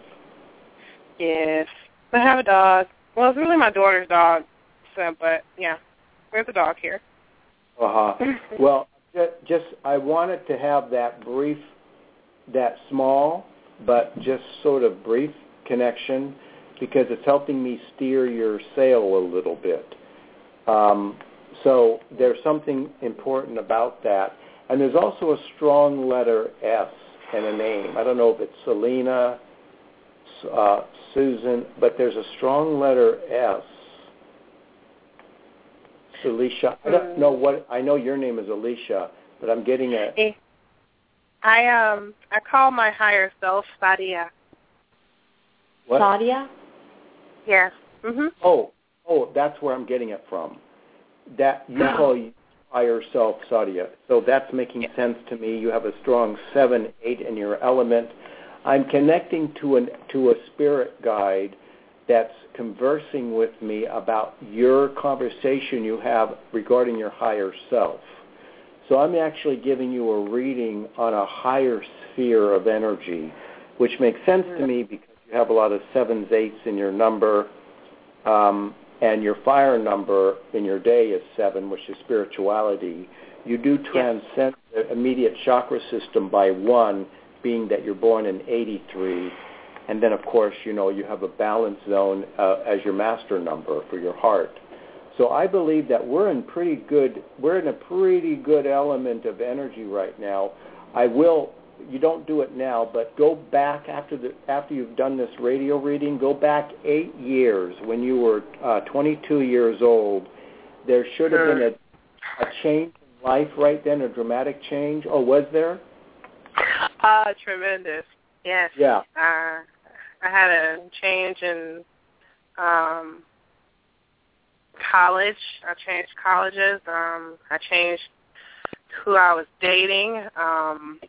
Yes. I have a dog. Well, it's really my daughter's dog, so, but, yeah, there's a dog here. Uh-huh. Well, just I wanted to have that brief, that small, but just sort of brief connection because it's helping me steer your sail a little bit. Um, so there's something important about that. And there's also a strong letter S in a name. I don't know if it's Selena, uh, Susan, but there's a strong letter S. Alicia. I don't know what. I know your name is Alicia, but I'm getting a. I um I call my higher self Sadia. What? Sadia? Yes. Mhm. Oh, oh, that's where I'm getting it from. That you call you. Higher self, Sadia. So that's making sense to me. You have a strong seven, eight in your element. I'm connecting to an to a spirit guide that's conversing with me about your conversation you have regarding your higher self. So I'm actually giving you a reading on a higher sphere of energy, which makes sense to me because you have a lot of sevens, eights in your number, um, and your fire number in your day is seven, which is spirituality. You do transcend the immediate chakra system by one, being that you're born in eighty-three. And then, of course, you know, you have a balance zone uh, as your master number for your heart. So I believe that we're in pretty good, we're in a pretty good element of energy right now. I will, you don't do it now, but go back after the after you've done this radio reading, go back eight years when you were uh, twenty-two years old. There should have been a, a change in life right then, a dramatic change. Oh, was there? Uh, tremendous. Yes. Yeah. Uh, I had a change in um, college. I changed colleges. Um, I changed who I was dating. Um,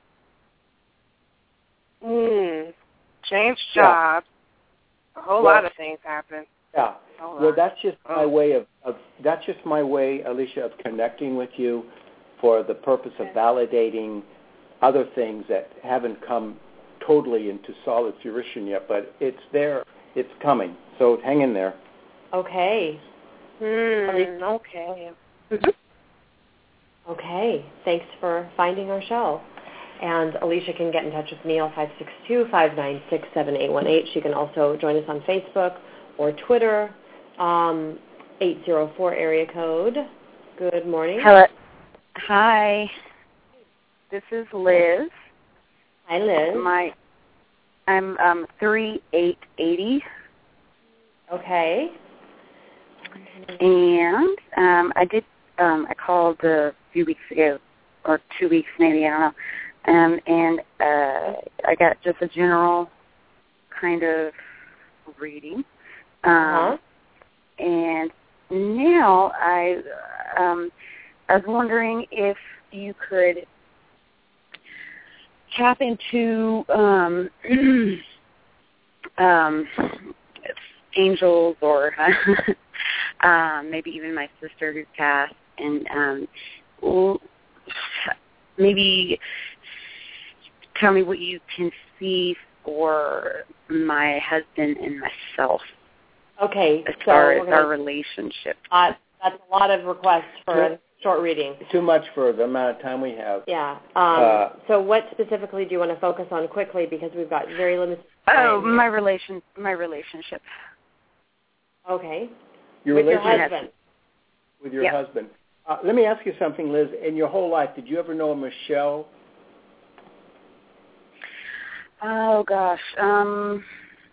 mm, changed jobs. Yeah. A whole well, lot of things happened. Yeah. Well, that's just my way of, of that's just my way, Alicia, of connecting with you for the purpose of validating other things that haven't come totally into solid fruition yet, but it's there, it's coming. So hang in there. Okay. Mm, okay. Okay. Thanks for finding our show. And Alicia can get in touch with Neil, five six two, five nine six, seven eight one eight. She can also join us on Facebook or Twitter, um, eight zero four area code. Good morning. Hello. Hi. This is Liz. Hi, Liz. My, I'm um, three eight eighty. Okay. And um, I did. Um, I called a few weeks ago, or two weeks maybe. I don't know. Um, and uh, I got just a general kind of reading. Um, uh-huh. And now I, um, I was wondering if you could tap into um, um, angels or um, maybe even my sister who's passed, and um, maybe tell me what you can see for my husband and myself. Okay, as so far as gonna, our relationship. Uh, that's a lot of requests for a short reading. Too much for the amount of time we have. Yeah. Um, uh, so what specifically do you want to focus on quickly, because we've got very limited time. Oh, my relation, my relationship. Okay. Your with relationship your husband. With your yep. husband. Uh, let me ask you something, Liz. In your whole life, did you ever know a Michelle? Oh gosh. Um.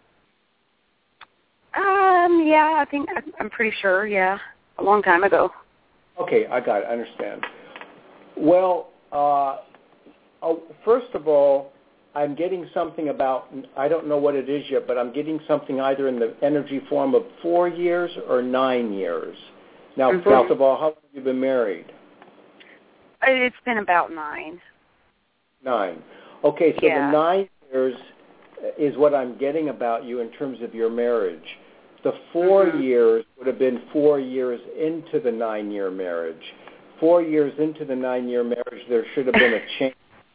Um. Yeah, I think I'm pretty sure. Yeah, a long time ago. Okay, I got it. I understand. Well, uh, oh, first of all, I'm getting something about, I don't know what it is yet, but I'm getting something either in the energy form of four years or nine years. Now, mm-hmm. first of all, how long have you been married? It's been about nine. Nine. Okay, so yeah. the nine years is what I'm getting about you in terms of your marriage. The four mm-hmm. years would have been four years into the nine-year marriage. Four years into the nine-year marriage, there should have been a change.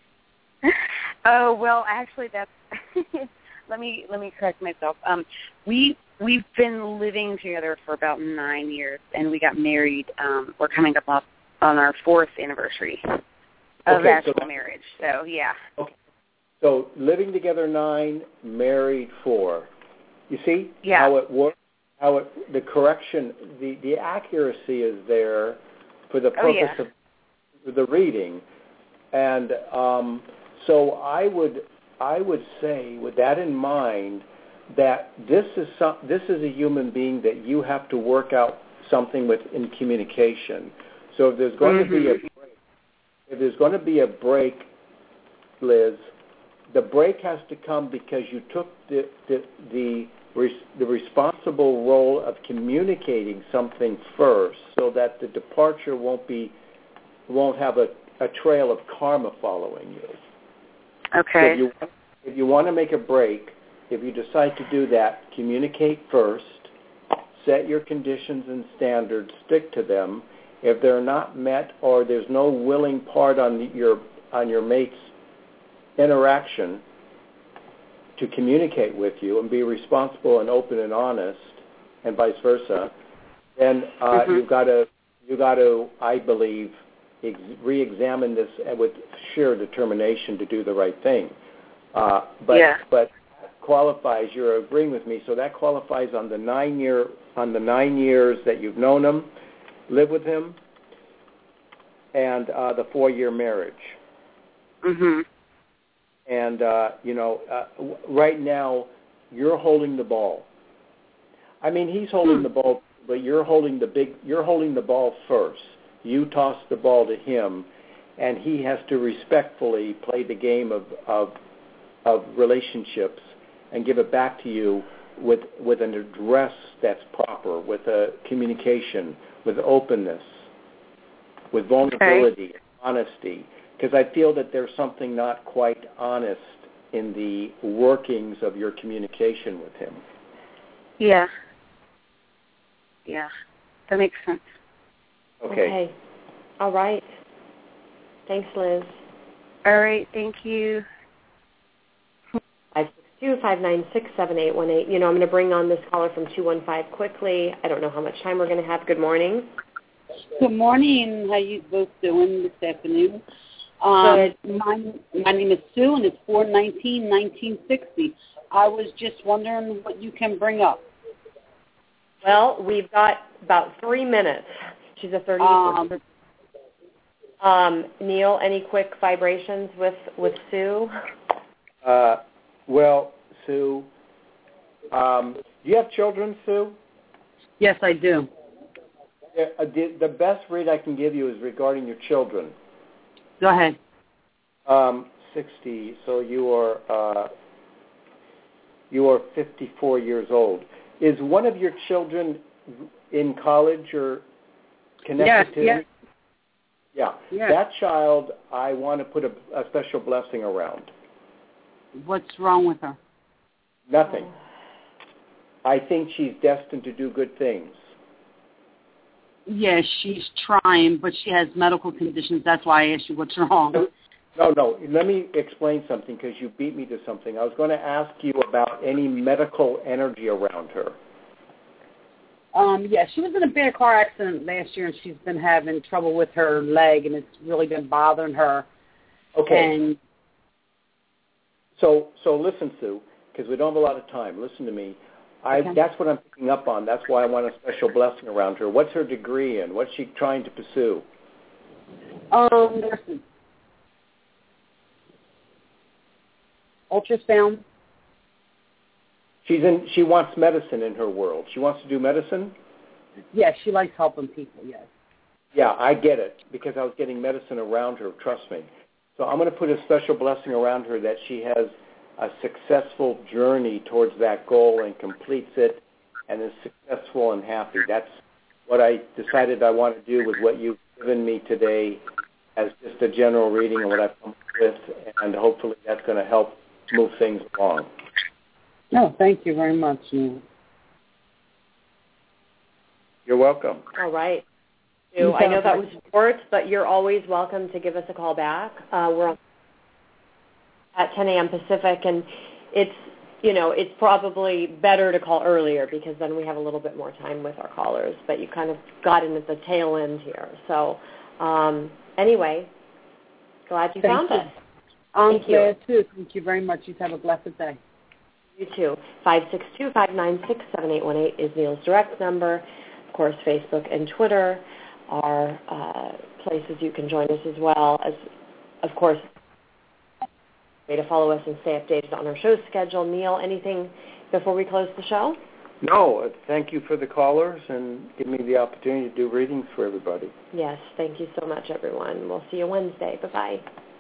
Oh well, actually, that's. let me let me correct myself. Um, we we've been living together for about nine years, and we got married. Um, we're coming up on, on our fourth anniversary of okay, actual so marriage. So yeah. Okay. So living together nine, married four. You see yeah. how it works? How it the correction, the, the accuracy is there for the purpose oh, yeah. of the reading, and um, so I would I would say, with that in mind, that this is some, this is a human being that you have to work out something with in communication. So if there's going mm-hmm. to be a break, if there's going to be a break, Liz, the break has to come because you took the the the, the responsible role of communicating something first, so that the departure won't be won't have a, a trail of karma following you. Okay. So you, if you want to make a break, if you decide to do that, communicate first, set your conditions and standards, stick to them. If they're not met or there's no willing part on the, your on your mate's interaction to communicate with you and be responsible and open and honest, and vice versa, then uh, mm-hmm. you've got to you got to, I believe, ex- re-examine this with sheer determination to do the right thing. Uh, but yeah. but qualifies. You're agreeing with me, so that qualifies on the nine year on the nine years that you've known him, live with him, and uh, the four year marriage. Mhm. And uh, you know, uh, w- right now you're holding the ball. I mean, he's holding hmm. the ball, but you're holding the big. You're holding the ball first. You toss the ball to him, and he has to respectfully play the game of of, of relationships and give it back to you with with an address that's proper, with a communication, with openness, with vulnerability, okay. honesty. Because I feel that there's something not quite honest in the workings of your communication with him. Yeah. Yeah. That makes sense. Okay. Okay. All right. Thanks, Liz. All right. Thank you. five six two, five nine six, seven eight one eight. You know, I'm going to bring on this caller from two one five quickly. I don't know how much time we're going to have. Good morning. Good morning. How you both doing this afternoon? Um, my, my name is Sue, and it's four nineteen nineteen sixty. I was just wondering what you can bring up. Well, we've got about three minutes. She's a thirty. Um, um, Neil, any quick vibrations with, with Sue? Uh, well, Sue, um, do you have children, Sue? Yes, I do. Yeah, uh, the, the best read I can give you is regarding your children. Go ahead. Um, sixty. So you are uh, you are fifty-four years old. Is one of your children in college or connected yes, to? Yes. Yeah. Yes. That child, I want to put a, a special blessing around. What's wrong with her? Nothing. I think she's destined to do good things. Yes, she's trying, but she has medical conditions. That's why I asked you what's wrong. No, no. Let me explain something because you beat me to something. I was going to ask you about any medical energy around her. Um, yeah, she was in a bad car accident last year, and she's been having trouble with her leg, and it's really been bothering her. Okay. And so, so listen, Sue, because we don't have a lot of time. Listen to me. I, okay. That's what I'm picking up on. That's why I want a special blessing around her. What's her degree in? What's she trying to pursue? Um, nursing. Ultrasound. She's in. She wants medicine in her world. She wants to do medicine? Yes, she likes helping people, yes. Yeah, I get it, because I was getting medicine around her, trust me. So I'm going to put a special blessing around her that she has a successful journey towards that goal and completes it and is successful and happy. That's what I decided I want to do with what you've given me today as just a general reading of what I've come up with, and hopefully that's going to help move things along. No, thank you very much, Neil. You're welcome. All right. So I know that was short, but you're always welcome to give us a call back. Uh, we're on at ten a.m. Pacific, and it's, you know, it's probably better to call earlier because then we have a little bit more time with our callers, but you kind of got in at the tail end here. So um, anyway, glad you Thank found you. us. I'm Thank glad you. too. Thank you very much. You have a blessed day. You too. five six two, five nine six, seven eight one eight is Neil's direct number. Of course, Facebook and Twitter are uh, places you can join us as well as, of course, way to follow us and stay updated on our show schedule. Neil, anything before we close the show? No, thank you for the callers and give me the opportunity to do readings for everybody. Yes, thank you so much, everyone. We'll see you Wednesday. Bye-bye.